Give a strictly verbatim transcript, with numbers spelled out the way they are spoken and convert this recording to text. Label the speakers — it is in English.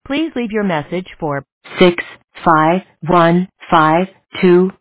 Speaker 1: Please leave your message for six five one five two